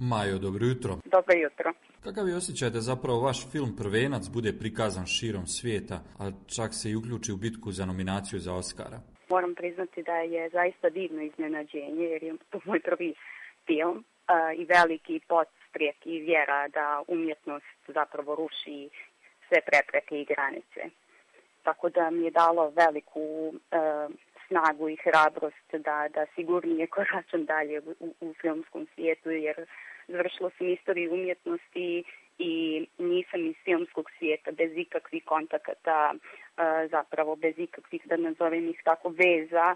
Majo, dobro jutro. Dobro jutro. Kakav je osjećaj da zapravo vaš film Prvenac bude prikazan širom svijeta, a čak se i uključi u bitku za nominaciju za Oscara? Moram priznati da je zaista divno iznenađenje jer je to moj prvi film i veliki podstrek i vjera da umjetnost zapravo ruši sve prepreke i granice. Tako da mi je dalo veliku snagu i hrabrost da sigurnije koračam dalje u filmskom svijetu jer završila sam istoriju umjetnosti i nisam iz filmskog svijeta bez ikakvih kontakata, zapravo bez ikakvih, da nazovem ih tako, veza.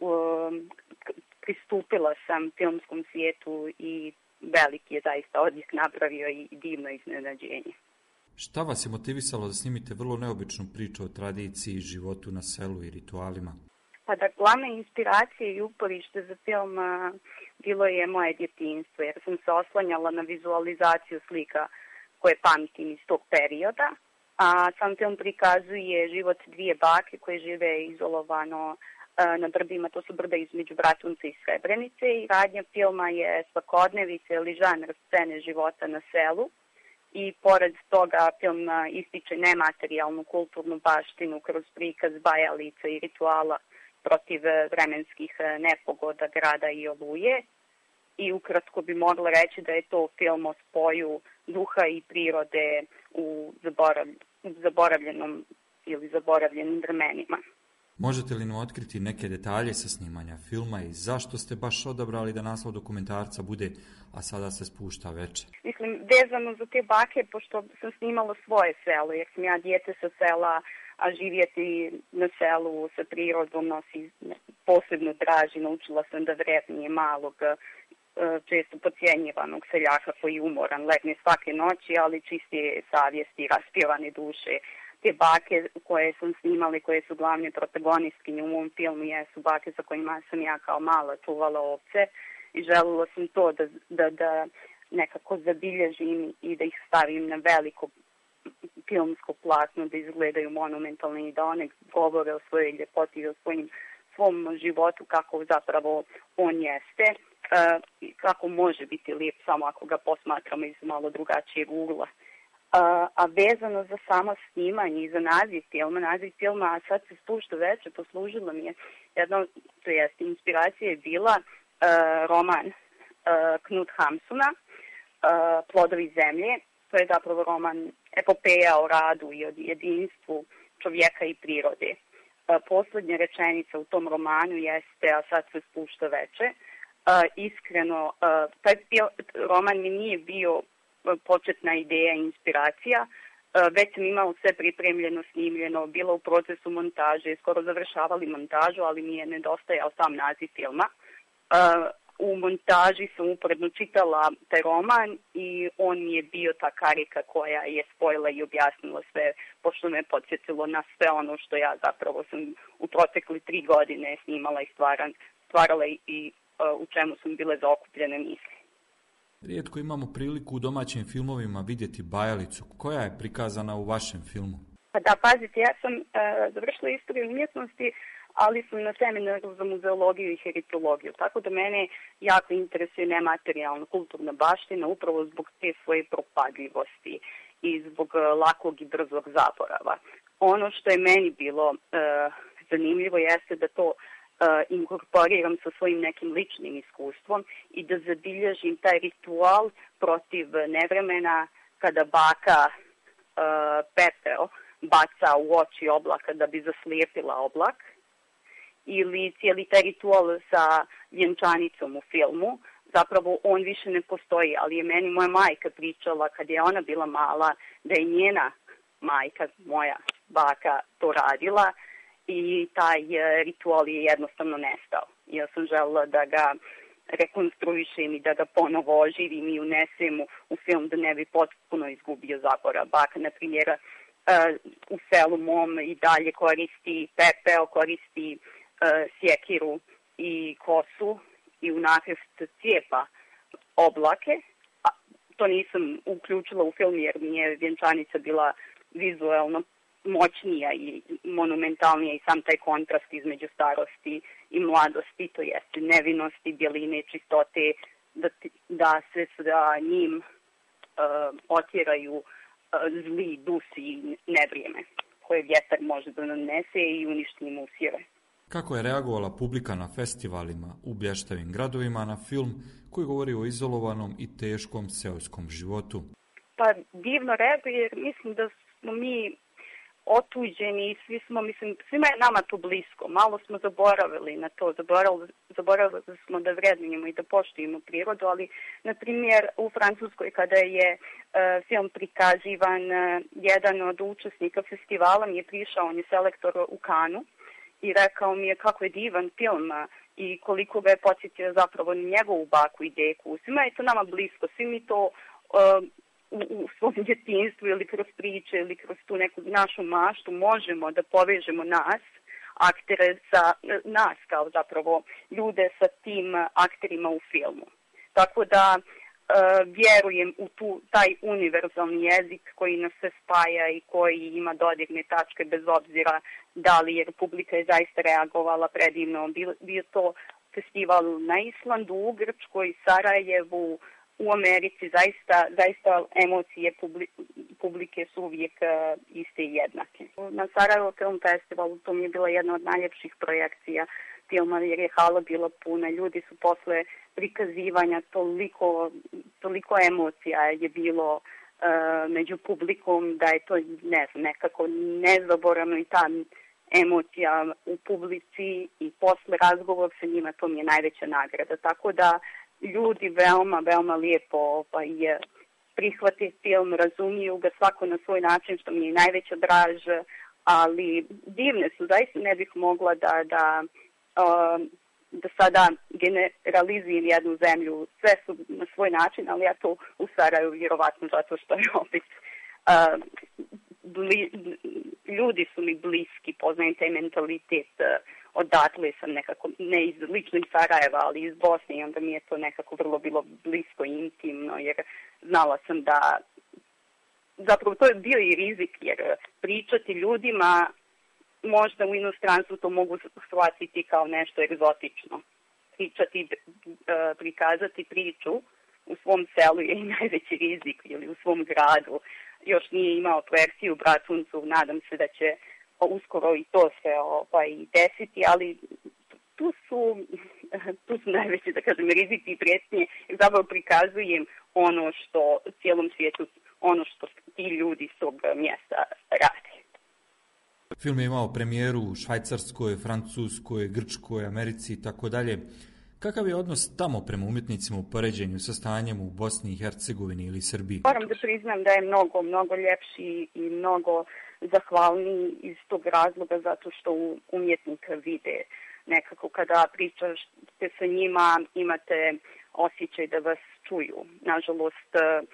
Pristupila sam filmskom svijetu i veliki je zaista odjek napravio i divno iznenađenje. Šta vas je motivisalo da snimite vrlo neobičnu priču o tradiciji, životu na selu i ritualima? Pa da, glavna inspiracija i uporište za film bilo je moje djetinjstvo, jer sam se oslanjala na vizualizaciju slika koje pamtim iz tog perioda, a sam film prikazuje život dvije bake koje žive izolovano na brdima, to su brda između Bratunca i Srebrenice, i radnja filma je svakodnevica ili žanr scene života na selu. I pored toga film ističe nematerijalnu kulturnu baštinu kroz prikaz bajalica i rituala protiv vremenskih nepogoda, grada i oluje. I ukratko bi mogla reći da je to film o spoju duha i prirode u zaboravljenom ili zaboravljenim vremenima. Možete li nam otkriti neke detalje sa snimanja filma i zašto ste baš odabrali da naslov dokumentarca bude "A sada se spušta večer"? Mislim, vezano za te bake, pošto sam snimala svoje selo, jer sam ja dijete sa sela, a živjeti na selu sa prirodom nosi posebno draži. Naučila sam da vrednije malog, često podcjenjivanog seljaka koji je umoran, legne svake noći, ali čiste savjesti i raspjevane duše. Te bake koje sam snimala, koje su glavne protagonistkinje u mom filmu, jesu bake sa kojima sam ja kao mala čuvala ovce i željela sam to da nekako zabilježim i da ih stavim na veliko filmsko platno, da izgledaju monumentalni i da one govore o svojoj ljepoti i o svom životu, kako zapravo on jeste, kako može biti lijep samo ako ga posmatramo iz malo drugačijeg ugla. A vezano za samo snimanje i za naziv filma, "A sad se spušta večer", poslužila mi je inspiracija je bila roman Knut Hamsuna, Plodovi zemlje. To je zapravo roman, epopeja o radu i o jedinstvu čovjeka i prirode. Posljednja rečenica u tom romanu jeste "A sad se spušta večer". Iskreno, taj roman mi nije bio početna ideja i inspiracija. Već sam imala sve pripremljeno, snimljeno, bila u procesu montaže, skoro završavali montažu, ali mi je nedostajao sam naziv filma. U montaži sam uporedno čitala taj roman i on mi je bio ta karika koja je spojila i objasnila sve, pošto me podsjetilo na sve ono što ja zapravo sam u protekli 3 godine snimala i stvarala i u čemu sam bile zaokupljene misli. Rijetko imamo priliku u domaćim filmovima vidjeti bajalicu. Koja je prikazana u vašem filmu? Pa da, pazite, ja sam završila istoriju umjetnosti, ali sam na seminaru za muzeologiju i heritologiju, tako da mene jako interesuje nematerijalna kulturna baština upravo zbog te svoje propadljivosti i zbog lakog i brzog zaborava. Ono što je meni bilo zanimljivo jeste da to inkorporiram sa svojim nekim ličnim iskustvom i da zabilježim taj ritual protiv nevremena kada baka pepeo baca u oči oblaka da bi zaslijepila oblak, ili cijeli taj ritual sa vjenčanicom u filmu. Zapravo on više ne postoji, ali je meni moja majka pričala kad je ona bila mala da je njena majka, moja baka, to radila i taj ritual je jednostavno nestao. Ja sam željela da ga rekonstruišem i da ga ponovo oživim i unesem u film da ne bi potpuno izgubio zaborav. Baka, na primjer, u selu mom i dalje koristi pepeo, koristi sjekiru i kosu i u nakrst cijepa oblake. To nisam uključila u film jer mi je vjenčanica bila vizualno moćnija i monumentalnija i sam taj kontrast između starosti i mladosti, to jeste nevinosti, bjeline, čistote, da se sa njim otjeraju zli dusi i nevrijeme koje vjetar može da nanese i uništi im usjeve. Kako je reagovala publika na festivalima u blještavim gradovima na film koji govori o izolovanom i teškom seoskom životu? Pa divno reaguje jer mislim da smo mi otuđeni i svima je nama to blisko. Malo smo zaboravili na to, zaboravili smo da vrednujemo i da poštujemo prirodu, ali, na primjer, u Francuskoj kada je film prikazivan, jedan od učesnika festivala mi je prišao, on je selektor u Kanu, i rekao mi je kako je divan film i koliko ga je podsjetio zapravo njegovu baku i deku. Svima je to nama blisko, svi mi to u svom djetinjstvu ili kroz priče ili kroz tu neku našu maštu možemo da povežemo nas kao zapravo ljude sa tim akterima u filmu. Tako da vjerujem u taj univerzalni jezik koji nas sve spaja i koji ima dodirne tačke bez obzira da li je Republika je zaista reagovala predivno. Bio to festival na Islandu, u Grčkoj, Sarajevu, u Americi, zaista emocije publike su uvijek iste i jednake. Na Sarajevo Film Festivalu to mi je bila jedna od najljepših projekcija filma jer je hala bila puna. Ljudi su posle prikazivanja toliko emocija je bilo među publikom da je to nekako nezaboravno i ta emocija u publici i posle razgovor sa njima, to mi je najveća nagrada. Tako da ljudi veoma, veoma lijepo prihvate film, razumiju ga svako na svoj način, što mi je najveća draž, ali divne su, zaista ne bih mogla da sada generalizujem jednu zemlju, sve su na svoj način, ali ja to u Sarajevu vjerovatno zato što je opet ljudi su mi bliski, poznajem taj mentalitet, odatle sam nekako, ne lično iz Sarajeva, ali iz Bosne i onda mi je to nekako vrlo bilo blisko i intimno, jer znala sam da, zapravo to je bio i rizik, jer pričati ljudima možda u inostranstvu to mogu shvatiti kao nešto egzotično. Prikazati priču u svom selu je i najveći rizik ili u svom gradu. Još nije imao projekciju u Bratuncu, nadam se da će uskoro i to se desiti, ali tu su najveći, da kažem, rizici i prijetnje, jer zapravo prikazujem ono što cijelom svijetu, ono što ti ljudi iz tog mjesta rade. Film je imao premijeru u Švajcarskoj, Francuskoj, Grčkoj, Americi i tako dalje. Kakav je odnos tamo prema umjetnicima u poređenju sa stanjem u Bosni i Hercegovini ili Srbiji? Moram da priznam da je mnogo, mnogo ljepši i mnogo zahvalniji iz tog razloga zato što umjetnika vide nekako kada pričate sa njima imate osjećaj da vas čuju. Nažalost,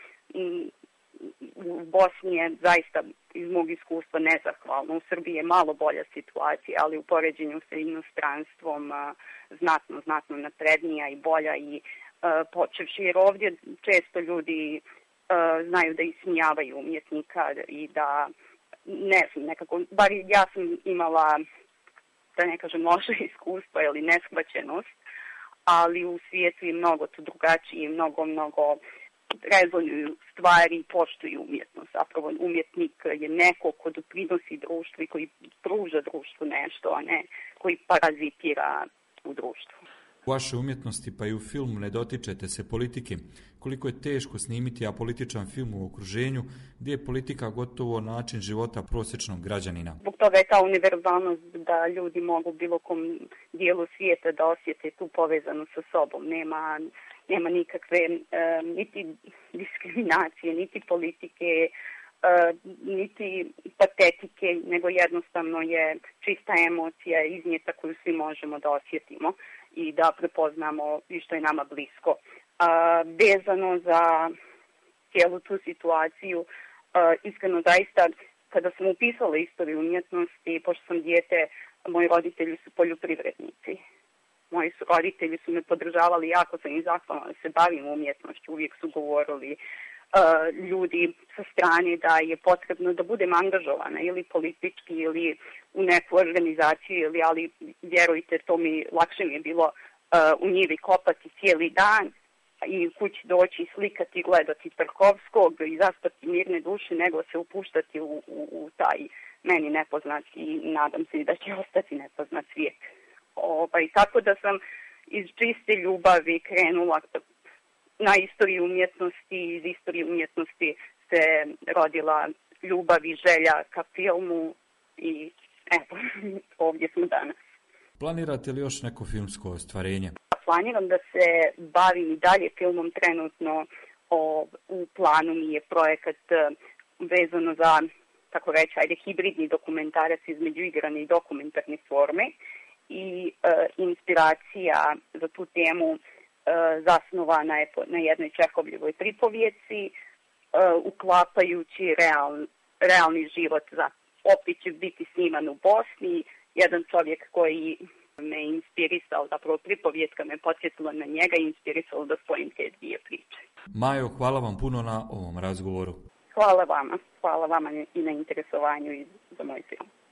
u Bosni je zaista iz mog iskustva nezahvalno. U Srbiji je malo bolja situacija, ali u poređenju sa inostranstvom znatno naprednija i bolja i počevši jer ovdje često ljudi znaju da ismijavaju umjetnika i da ne znam, nekako, bar ja sam imala, da ne kažem, loše iskustva ili neshvaćenost, ali u svijetu je mnogo to drugačije, mnogo rezonuju stvari i poštuju umjetnost. Zapravo umjetnik je neko ko doprinosi društvu i koji pruža društvu nešto, a ne koji parazitira u društvu. U vašoj umjetnosti pa i u filmu ne dotičete se politike. Koliko je teško snimiti apolitičan film u okruženju gdje je politika gotovo način života prosječnog građanina? Zbog toga je ta univerzalnost da ljudi mogu u bilo kom dijelu svijeta da osjete tu povezanu sa sobom. Nema nikakve niti diskriminacije, niti politike, niti patetike, nego jednostavno je čista emocija iznijeta koju svi možemo da osjetimo i da prepoznamo i što je nama blisko. Vezano za cijelu tu situaciju, iskreno zaista, kada sam upisala istoriju umjetnosti, pošto sam dijete, moji roditelji su poljoprivrednici. Moji roditelji su me podržavali, jako sam im zahvalna da se bavim umjetnošću, uvijek su govorili ljudi sa strane da je potrebno da budem angažovana ili politički ili u neku organizaciju, ali vjerujte, lakše mi je bilo u njivi kopati cijeli dan i kući doći, slikati, gledati Tarkovskog i zaspati mirne duše, nego se upuštati u taj meni nepoznat i nadam se da će ostati nepoznat svijet. Tako da sam iz čiste ljubavi krenula na istoriju umjetnosti, iz istorije umjetnosti se rodila ljubav i želja ka filmu i evo, ovdje smo danas. Planirate li još neko filmsko ostvarenje? Planiram da se bavim i dalje filmom trenutno. U planu mi je projekat vezano za, tako reći, hibridni dokumentarac između igrane i dokumentarne forme i inspiracija za tu temu zasnovana je na jednoj Čehovljevoj pripovjeci, uklapajući realni život. Opet će biti sniman u Bosni, jedan čovjek koji me inspirisao, zapravo pripovjetka me podsjetila na njega i inspirisao da spojim te dvije priče. Majo, hvala vam puno na ovom razgovoru. Hvala vama i na interesovanju i za moj film.